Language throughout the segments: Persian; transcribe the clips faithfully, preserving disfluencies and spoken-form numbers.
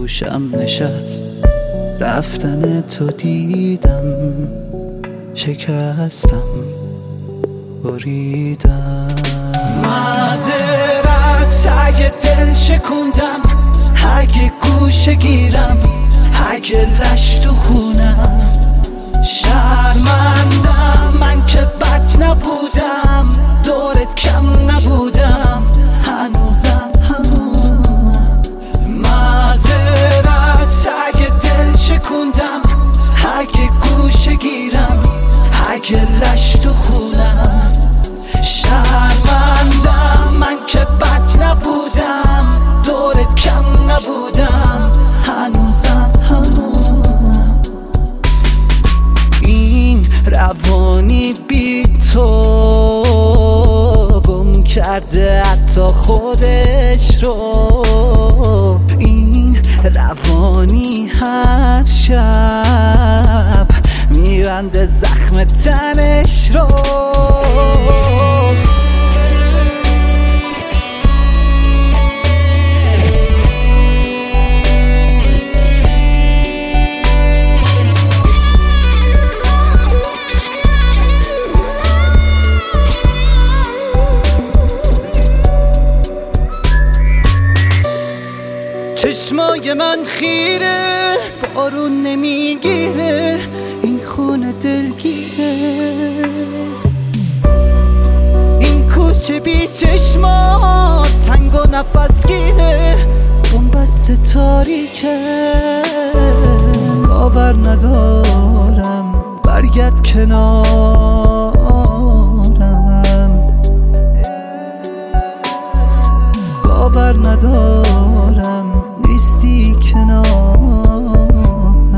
گوشم نشست، رفتن تو دیدم، شکستم بریدم. معذرت اگه دل شکوندم، اگه گوشه گیرم، اگه لش تو خونم. شرمندم من که بد نبودم، دورت کم نبودم، هنوزم همونم. معذرت اگه دل شکوندم، اگه گوشه گیرم، اگه لش تو خونم. شرمندم من که بد نبودم، دورت کم نبودم، هنوزم همونم. این روانی بی تو گم کرده حتی خودش رو. این روانی هر شب میبنده زخم تنش رو. چشمای من خیره، بارون نمیگیره، این خونه دلگیره. این کوچه بی چشمات تنگ و نفس گیره، بنبست تاریکه. باور ندارم برگرد کنارم، باور ندارم نیستی کنارم.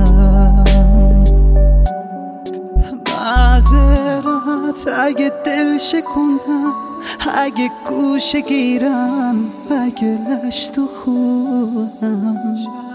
معذرت اگه دل شکوندم، اگه گوشه گیرم، اگه لش تو خونم.